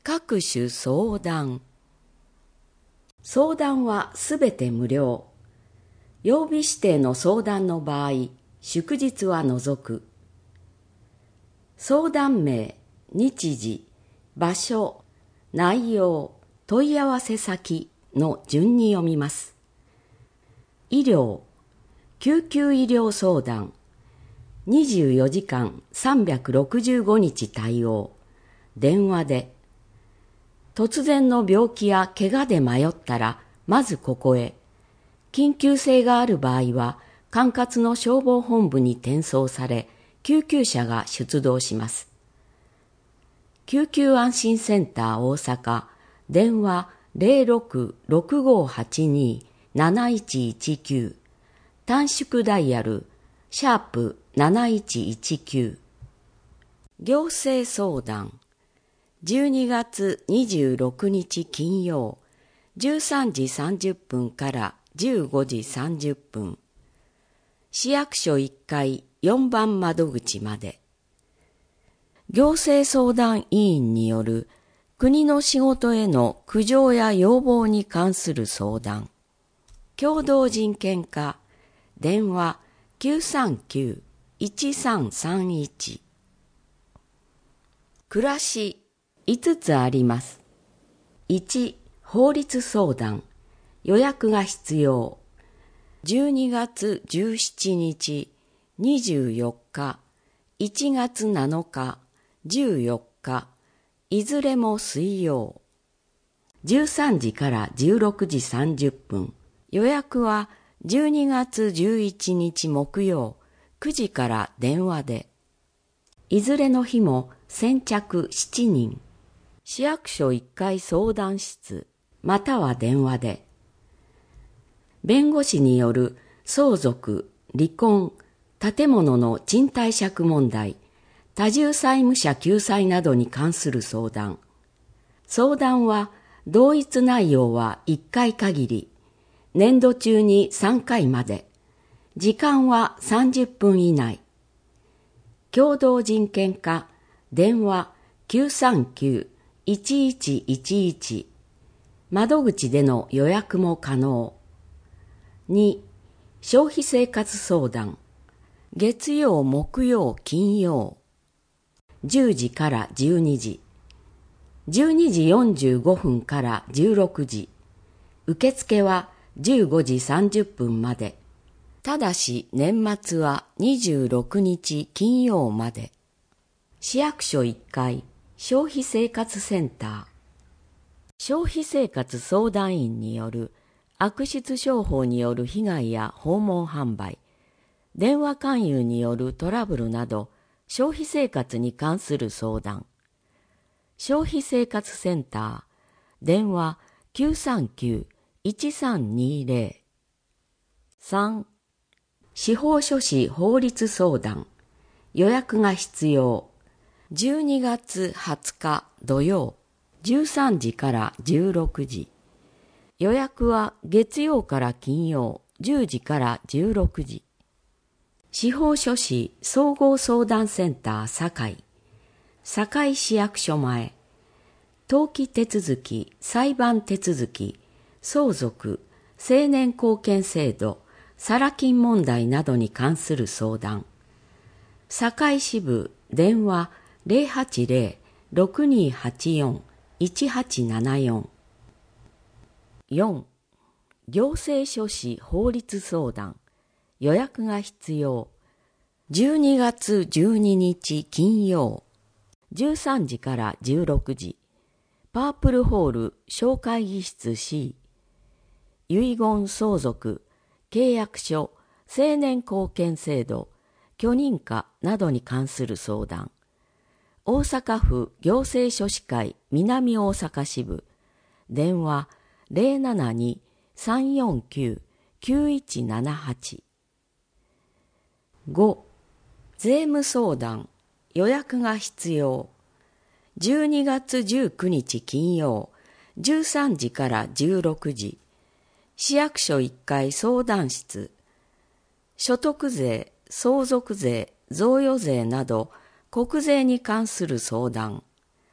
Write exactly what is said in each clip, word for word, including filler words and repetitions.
各種相談。相談はすべて無料。曜日指定の相談の場合、祝日は除く。相談名、日時、場所、内容、問い合わせ先の順に読みます。医療、救急医療相談、にじゅうよじかんさんびゃくろくじゅうごにち対応、電話で。突然の病気や怪我で迷ったら、まずここへ。緊急性がある場合は、管轄の消防本部に転送され、救急車が出動します。救急安心センター大阪、電話 ゼロろく ろくごはちに なないちいちきゅう、短縮ダイヤル、シャープなないちいちきゅう。行政相談。じゅうにがつにじゅうろくにち金曜、じゅうさんじさんじゅっぷんからじゅうごじさんじゅっぷん。市役所いっかいよんばん窓口まで。行政相談委員による国の仕事への苦情や要望に関する相談。共同人権課、電話 きゅうさんきゅう いちさんさんいち。暮らしいつつあります。いち、法律相談。予約が必要。じゅうにがつじゅうしちにち、にじゅうよっか、いちがつなのか、じゅうよっか、いずれも水曜。じゅうさんじからじゅうろくじさんじゅっぷん。予約はじゅうにがつじゅういちにち木曜、くじから電話で。いずれの日も先着しちにん。市役所いっかい相談室、または電話で。弁護士による相続、離婚、建物の賃貸借問題、多重債務者救済などに関する相談。相談は同一内容はいっかい限り、年度中にさんかいまで。時間はさんじゅっぷん以内。共同人権課、電話きゅうさんきゅう いちいちいちいち。窓口での予約も可能。に、消費生活相談。月曜、木曜、金曜。じゅうじからじゅうにじ。じゅうにじよんじゅうごふんからじゅうろくじ。受付はじゅうごじさんじゅっぷんまで。ただし年末はにじゅうろくにち金曜まで。市役所いっかい消費生活センター。消費生活相談員による悪質商法による被害や訪問販売、電話勧誘によるトラブルなど消費生活に関する相談。消費生活センター、電話きゅうさんきゅう いちさんにゼロ。さん、司法書士法律相談。予約が必要。じゅうにがつはつか土曜、じゅうさんじからじゅうろくじ。予約は月曜から金曜、じゅうじからじゅうろくじ。司法書士総合相談センター堺、堺市役所前。登記手続き、裁判手続き、相続、成年後見制度、サラ金問題などに関する相談。堺支部電話ゼロはちゼロ ろくにはちよん いちはちななよん。よん、行政書士法律相談。予約が必要。じゅうにがつじゅうににち金曜、じゅうさんじからじゅうろくじ。パープルホール小会議室 C。遺言相続、契約書、成年後見制度、許認可などに関する相談。大阪府行政書士会南大阪支部。電話ゼロななに さんよんきゅう きゅういちななはち。ご、税務相談。予約が必要。じゅうにがつじゅうくにち金曜、じゅうさんじからじゅうろくじ。市役所いっかい相談室。所得税、相続税、贈与税など国税に関する相談。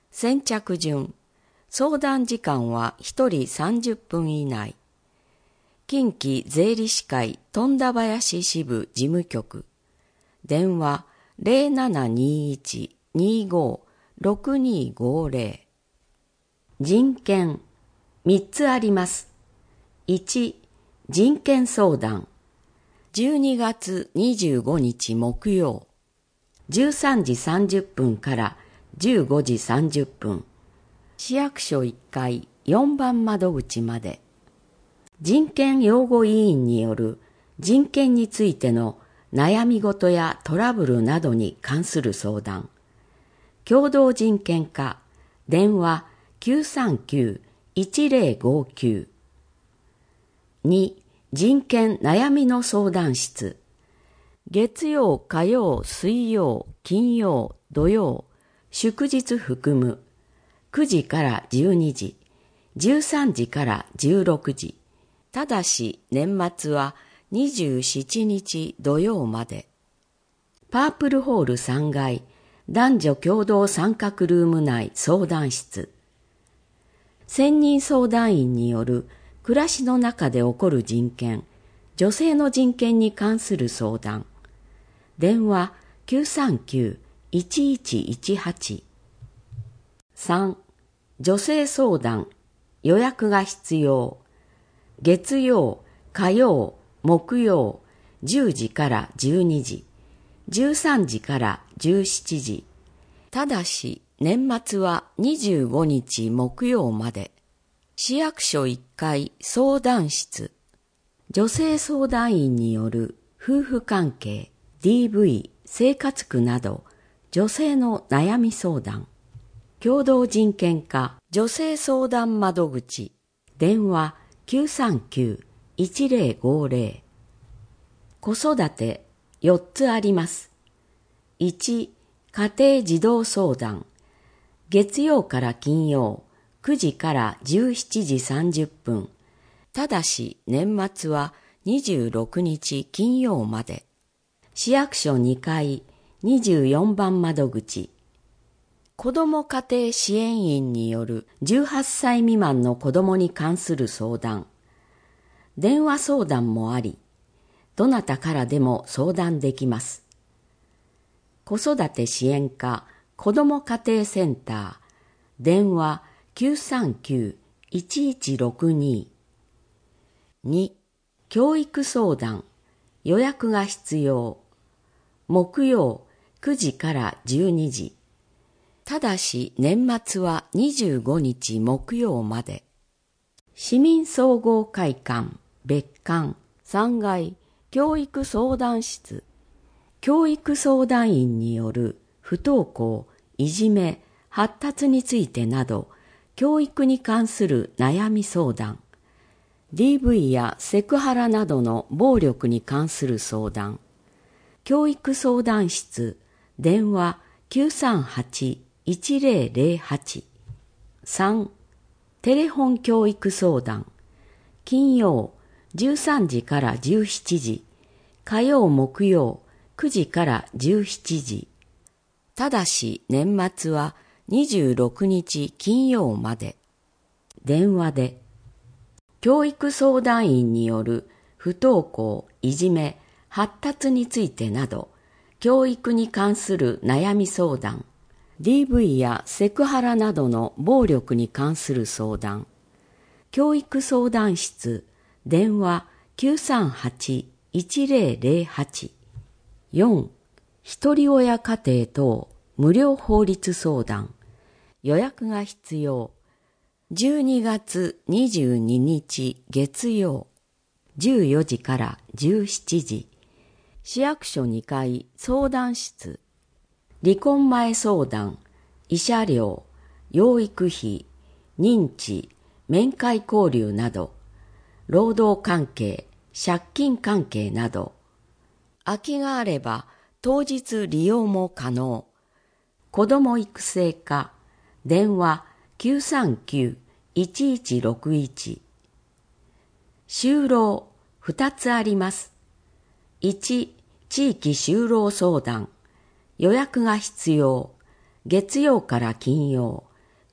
先着順。相談時間はひとりさんじゅっぷん以内。近畿税理士会富田林支部事務局。電話 ゼロななにいち にご ろくにごゼロ。人権みっつあります。いち、人権相談。じゅうにがつにじゅうごにち木曜。じゅうさんじさんじゅっぷんからじゅうごじさんじゅっぷん。市役所いっかいよんばん窓口まで。人権擁護委員による人権についての悩み事やトラブルなどに関する相談。共同人権課、電話 きゅうさんきゅう いちゼロごきゅう。に、人権悩みの相談室。月曜、火曜、水曜、金曜、土曜、祝日含むくじからじゅうにじ、じゅうさんじからじゅうろくじ。ただし年末はにじゅうしちにち土曜まで。パープルホールさんがい男女共同参画ルーム内相談室。専任相談員による暮らしの中で起こる人権、女性の人権に関する相談。電話 きゅうさんきゅう いちいちいちはち。さん、女性相談、予約が必要。月曜、火曜、木曜、じゅうじからじゅうにじ、じゅうさんじからじゅうしちじ。ただし年末はにじゅうごにち木曜まで。市役所いっかい相談室。女性相談員による夫婦関係、ディーブイ、生活苦など女性の悩み相談。共同人権課女性相談窓口。電話 きゅうさんきゅう いちゼロごゼロ。子育てよっつあります。いち、家庭児童相談。月曜から金曜、くじからじゅうしちじさんじゅっぷん。ただし年末はにじゅうろくにち金曜まで。市役所にかいにじゅうよんばん窓口。子ども家庭支援員によるじゅうはっさい未満の子どもに関する相談。電話相談もあり、どなたからでも相談できます。子育て支援課子ども家庭センター。電話 きゅうさんきゅう いちいちろくに。に、教育相談。予約が必要。木曜くじからじゅうにじ。ただし年末はにじゅうごにち木曜まで。市民総合会館別館さんがい教育相談室。教育相談員による不登校、いじめ、発達についてなど教育に関する悩み相談。ディーブイ やセクハラなどの暴力に関する相談。教育相談室電話 きゅうさんはち いちゼロゼロはち。さん、テレフォン教育相談。金曜じゅうさんじからじゅうしちじ、火曜木曜くじからじゅうしちじ。ただし年末はにじゅうろくにち金曜まで。電話で。教育相談員による不登校、いじめ、発達についてなど教育に関する悩み相談。ディーブイ やセクハラなどの暴力に関する相談。教育相談室電話 きゅうさんはち いちゼロゼロはち。よん、ひとり親家庭等無料法律相談。予約が必要。じゅうにがつにじゅうににち月曜、じゅうよじからじゅうしちじ。市役所にかい相談室。離婚前相談、慰謝料、養育費、認知、面会交流など、労働関係、借金関係など、空きがあれば当日利用も可能。子ども育成課、電話 きゅうさんきゅう いちいちろくいち。就労ふたつあります。いち、地域就労相談。予約が必要。月曜から金曜、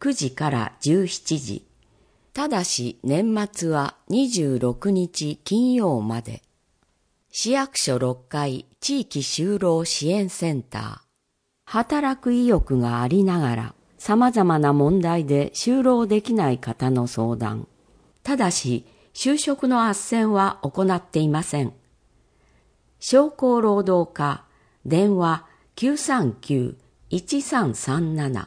くじからじゅうしちじ。ただし年末はにじゅうろくにち金曜まで。市役所ろっかい地域就労支援センター。働く意欲がありながら様々な問題で就労できない方の相談。ただし就職の斡旋は行っていません。商工労働課電話 きゅうさんきゅう いちさんさんなな。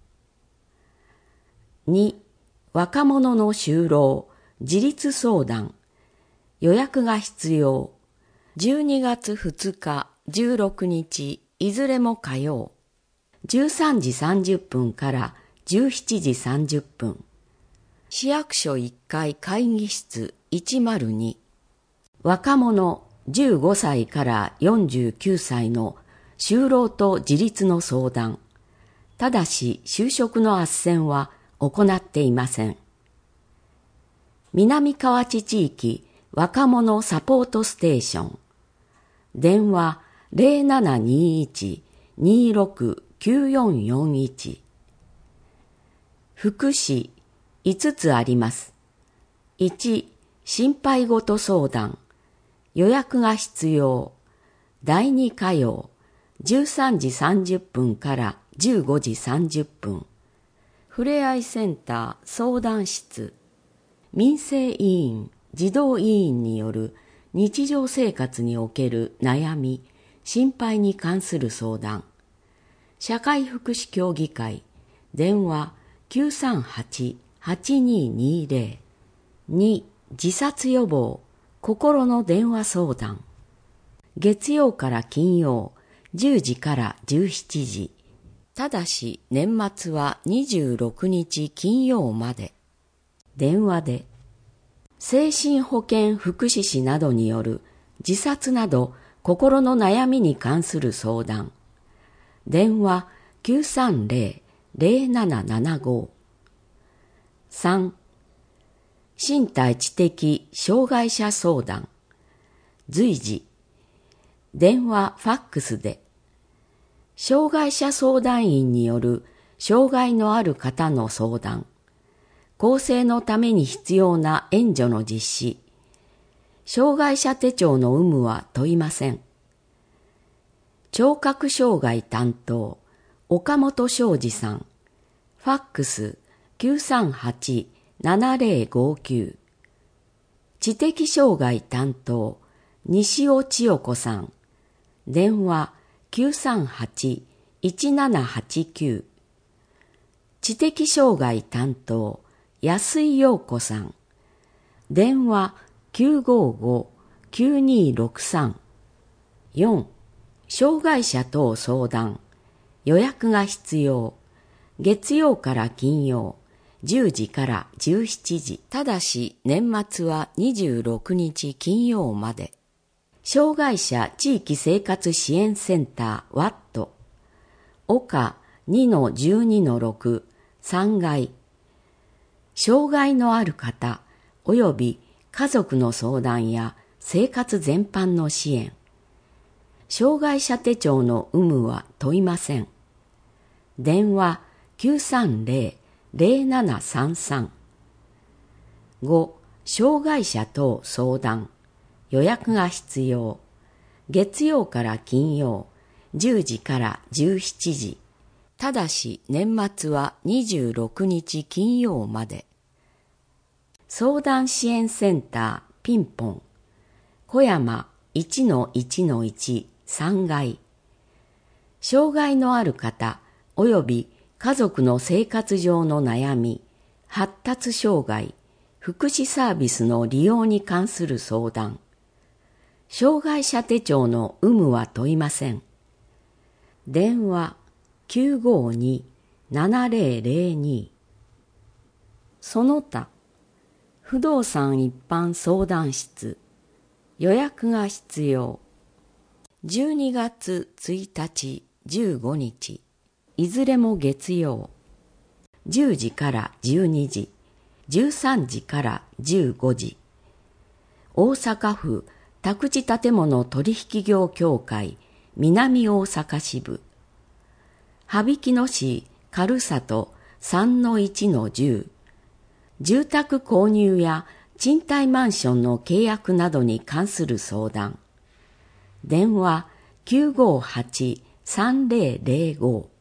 に. 若者の就労自立相談。予約が必要。じゅうにがつふつか、じゅうろくにちいずれも火曜。じゅうさんじさんじゅっぷんからじゅうしちじさんじゅっぷん。市役所いっかい会議室いちまるに。若者じゅうごさいからよんじゅうきゅうさいの就労と自立の相談。ただし就職の斡旋は行っていません。南河内地域若者サポートステーション。電話 ゼロななにいち にろく きゅうよんよんいち。福祉いつつあります。いち. 心配事相談。予約が必要。だいに火曜、じゅうさんじさんじゅっぷんからじゅうごじさんじゅっぷん。ふれあいセンター相談室。民生委員、児童委員による日常生活における悩み、心配に関する相談。社会福祉協議会、電話 きゅうさんはち はちにーにーぜろ。に. 自殺予防、心の電話相談。月曜から金曜、じゅうじからじゅうしちじ。ただし年末はにじゅうろくにち金曜まで。電話で。精神保健福祉士などによる自殺など心の悩みに関する相談。電話 きゅうさんぜろ ぜろななななご。さん. 身体知的障害者相談。随時。電話ファックスで。障害者相談員による障害のある方の相談。更生のために必要な援助の実施。障害者手帳の有無は問いません。聴覚障害担当、岡本昌司さん。ファックス きゅうさんはち ななぜろごきゅう。知的障害担当、西尾千代子さん。電話 きゅうさんはち いちななはちきゅう。知的障害担当、安井陽子さん。電話 きゅうごご きゅうにろくさん。よん. 障害者等相談。予約が必要。月曜から金曜、じゅうじからじゅうしちじ。ただし年末はにじゅうろくにち金曜まで。障害者地域生活支援センターワット。岡 にのじゅうにのろく さんがい。障害のある方及び家族の相談や生活全般の支援。障害者手帳の有無は問いません。電話 きゅうさんぜろ ぜろななさんさん。ご. 障害者等相談。予約が必要。月曜から金曜、じゅうじからじゅうしちじ。ただし年末はにじゅうろくにち金曜まで。相談支援センターピンポン。小山 いちのいちのいち さんがい。障害のある方及び家族の生活上の悩み、発達障害、福祉サービスの利用に関する相談。障害者手帳の有無は問いません。電話 きゅうごに ななぜろぜろに。その他、不動産一般相談室。予約が必要。じゅうにがつついたち、じゅうごにち。いずれも月曜。じゅうじからじゅうにじ、じゅうさんじからじゅうごじ。大阪府宅地建物取引業協会南大阪支部。羽曳野市軽里さんのいちのじゅう、住宅購入や賃貸マンションの契約などに関する相談。電話 きゅうごはち さんぜろぜろご